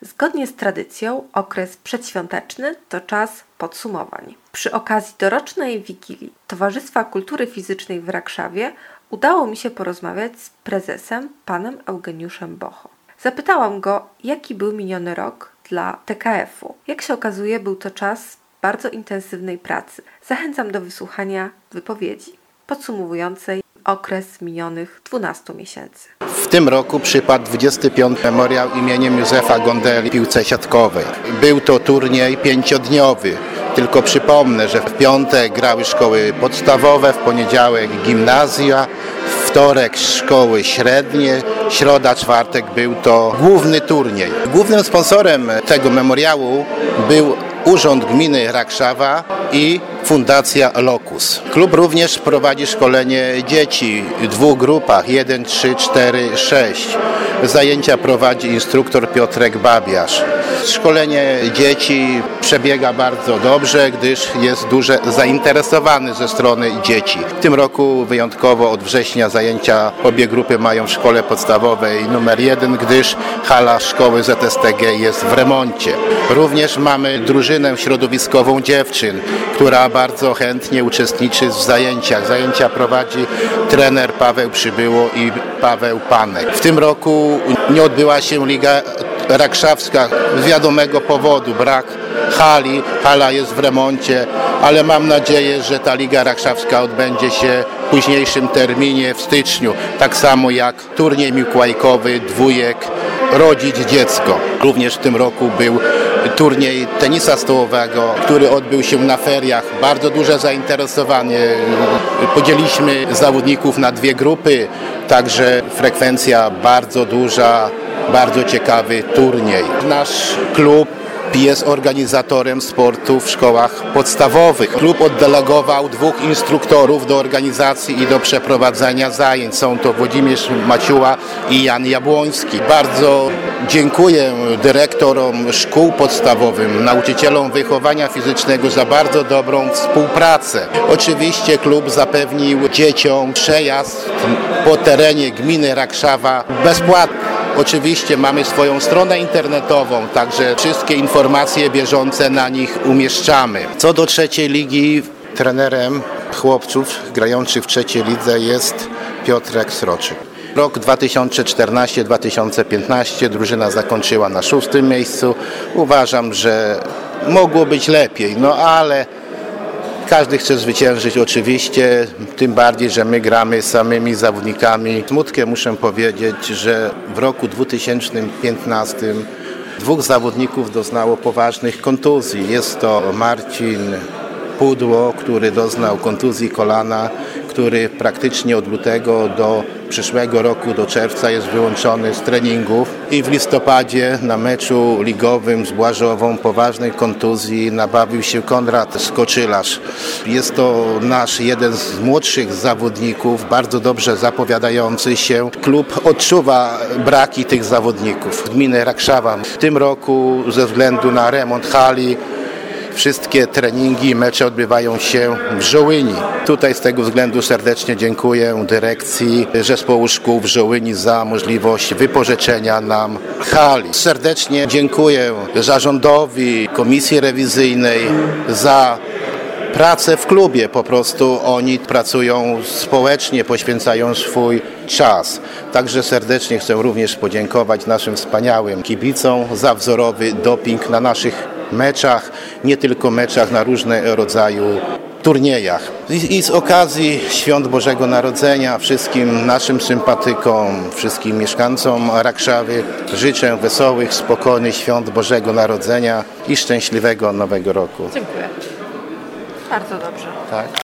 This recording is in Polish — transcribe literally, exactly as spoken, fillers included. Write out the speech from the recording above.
Zgodnie z tradycją okres przedświąteczny to czas podsumowań. Przy okazji dorocznej Wigilii Towarzystwa Kultury Fizycznej w Rakszawie udało mi się porozmawiać z prezesem, panem Eugeniuszem Bocho. Zapytałam go, jaki był miniony rok dla T K F-u. Jak się okazuje, był to czas bardzo intensywnej pracy. Zachęcam do wysłuchania wypowiedzi podsumowującej okres minionych dwunastu miesięcy. W tym roku przypadł dwudziesty piąty memoriał imieniem Józefa Gondeli w piłce siatkowej. Był to turniej pięciodniowy. Tylko przypomnę, że w piątek grały szkoły podstawowe, w poniedziałek gimnazja, w wtorek szkoły średnie, środa, czwartek był to główny turniej. Głównym sponsorem tego memoriału był Urząd Gminy Rakszawa i Fundacja Locus. Klub również prowadzi szkolenie dzieci w dwóch grupach, jeden, trzy, cztery, sześć. Zajęcia prowadzi instruktor Piotrek Babiarz. Szkolenie dzieci przebiega bardzo dobrze, gdyż jest duże zainteresowanie ze strony dzieci. W tym roku wyjątkowo od września zajęcia obie grupy mają w szkole podstawowej numer jeden, gdyż hala szkoły Z S T G jest w remoncie. Również mamy drużynę środowiskową dziewczyn, która bardzo chętnie uczestniczy w zajęciach. Zajęcia prowadzi trener Paweł Przybyło i Paweł Panek. W tym roku nie odbyła się Liga Rakszawska z wiadomego powodu, brak hali, hala jest w remoncie, ale mam nadzieję, że ta Liga Rakszawska odbędzie się w późniejszym terminie w styczniu, tak samo jak turniej mikołajkowy dwójek Rodzić Dziecko. Również w tym roku był turniej tenisa stołowego, który odbył się na feriach. Bardzo duże zainteresowanie. Podzieliliśmy zawodników na dwie grupy, także frekwencja bardzo duża, bardzo ciekawy turniej. Nasz klub jest organizatorem sportu w szkołach podstawowych. Klub oddelegował dwóch instruktorów do organizacji i do przeprowadzenia zajęć. Są to Włodzimierz Maciuła i Jan Jabłoński. Bardzo dziękuję dyrektorom szkół podstawowych, nauczycielom wychowania fizycznego za bardzo dobrą współpracę. Oczywiście klub zapewnił dzieciom przejazd po terenie gminy Rakszawa bezpłatny. Oczywiście mamy swoją stronę internetową, także wszystkie informacje bieżące na nich umieszczamy. Co do trzeciej ligi, trenerem chłopców grających w trzeciej lidze jest Piotrek Sroczyk. Rok dwa tysiące czternasty dwa tysiące piętnasty drużyna zakończyła na szóstym miejscu. Uważam, że mogło być lepiej, no ale każdy chce zwyciężyć oczywiście, tym bardziej, że my gramy samymi zawodnikami. Smutkiem muszę powiedzieć, że w roku dwa tysiące piętnastym dwóch zawodników doznało poważnych kontuzji. Jest to Marcin Pudło, który doznał kontuzji kolana, który praktycznie od lutego do przyszłego roku, do czerwca jest wyłączony z treningów i w listopadzie na meczu ligowym z Błażową poważnej kontuzji nabawił się Konrad Skoczylarz. Jest to nasz jeden z młodszych zawodników, bardzo dobrze zapowiadający się. Klub odczuwa braki tych zawodników. Gminy Rakszawa w tym roku ze względu na remont hali wszystkie treningi i mecze odbywają się w Żołyni. Tutaj z tego względu serdecznie dziękuję dyrekcji Zespołu Szkół w Żołyni za możliwość wypożyczenia nam hali. Serdecznie dziękuję zarządowi, komisji rewizyjnej za pracę w klubie. Po prostu oni pracują społecznie, poświęcają swój czas. Także serdecznie chcę również podziękować naszym wspaniałym kibicom za wzorowy doping na naszych meczach, nie tylko meczach, na różne rodzaju turniejach. I, I z okazji Świąt Bożego Narodzenia wszystkim naszym sympatykom, wszystkim mieszkańcom Rakszawy życzę wesołych, spokojnych Świąt Bożego Narodzenia i szczęśliwego Nowego Roku. Dziękuję. Bardzo dobrze. Tak.